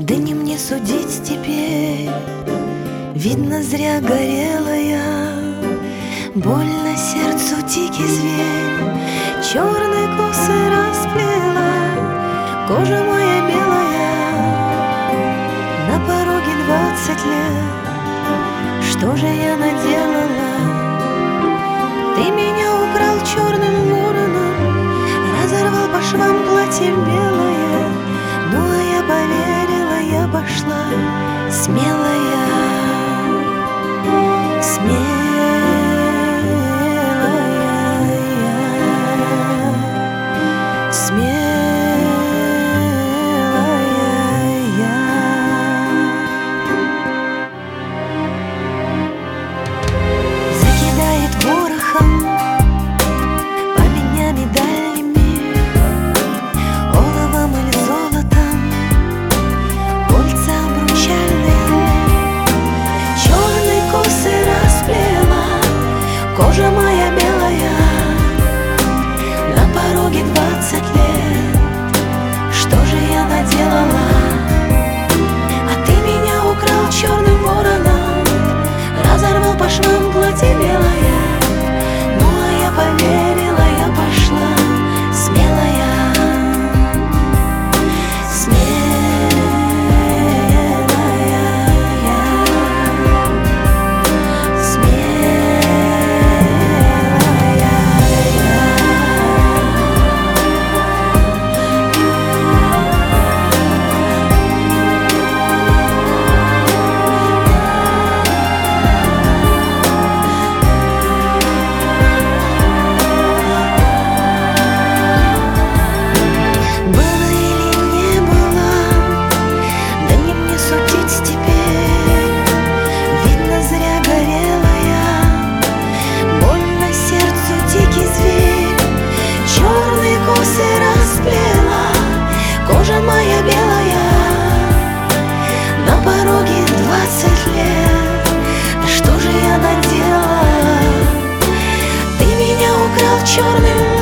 Да не мне судить теперь, видно, зря горела я. Больно сердцу дикий зверь черные косы расплела. Кожа моя белая, на пороге 20 лет. Что же я наделала? Ты меня украл черным вороном, разорвал по швам платье белое. Ну а я поверила, я пошла смелая, закидает ворохом пламенями дальними, оловом или золотом кольца обручальные. Черные косы расплела, кожа моя белая, на пороге 20 лет. Что же я наделала? А ты меня украл черным вороном, разорвал по швам платье белое. Ну а я поверила, я пошла смелая, кожа моя белая, на пороге 20 лет. Да что же я наделала? Ты меня украл черным